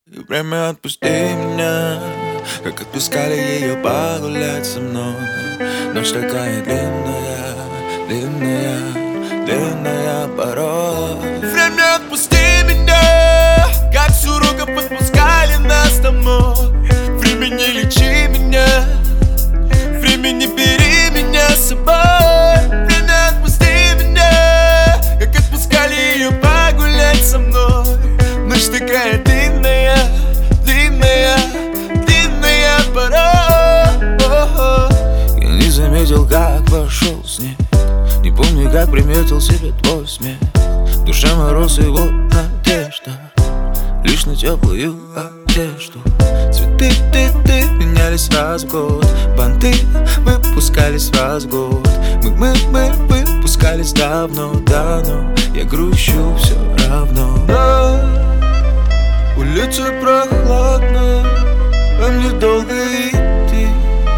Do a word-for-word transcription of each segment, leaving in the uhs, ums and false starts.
И время отпусти меня, как отпускали ее погулять со мной. Ночь такая длинная, длинная, длинная порой. Время отпусти меня, как с уроков отпускали нас домой. Время не лечи меня, время не бери меня с собой. Время отпусти меня, как отпускали ее погулять со мной. Ночь такая длинная, длинная, длинная порой. Я не заметил, как вошел снег, не помню, как приметил себе твой смех. В душе мороз и вот надежда, лишь на теплую одежду. Цветы, ты, ты менялись раз в год, банты выпускались раз в год. Мы, мы, мы выпускались давно, давно. Я грущу все равно. На улице прохладно, а мне долго идти.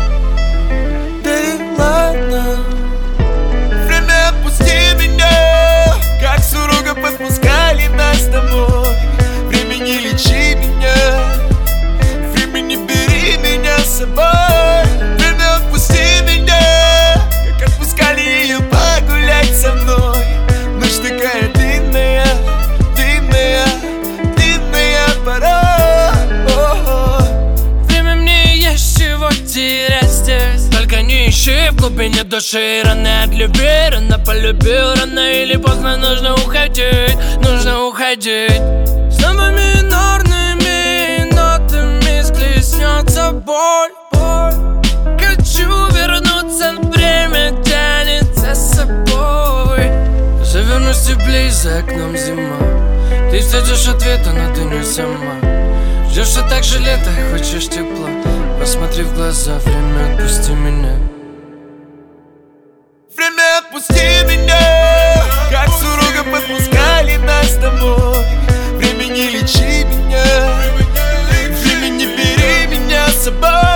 Да и ладно. Время отпусти меня, как с уроков отпускали нас домой. Время не лечи меня, время не бери меня с собой. Время отпусти меня, как отпускали ее погулять со мной. Ночь такая длинная, длинная, длинная пора. Время мне есть чего терять здесь, только не ищи в глубине души. Рано от любви, рано полюбил, рано или поздно нужно уходить, нужно уходить. Снова минорными нотами схлестнется боль, боль. Хочу вернуться, время тянет за собой. Завернусь теплей, за окном зима. Ты ждешь ответа, но ты не сама. Ждешь все так же лето, хочешь тепла. Посмотри в глаза, время отпусти меня. Время отпусти меня, как с уроков отпускали нас домой. Время не лечи меня, время не бери меня с собой.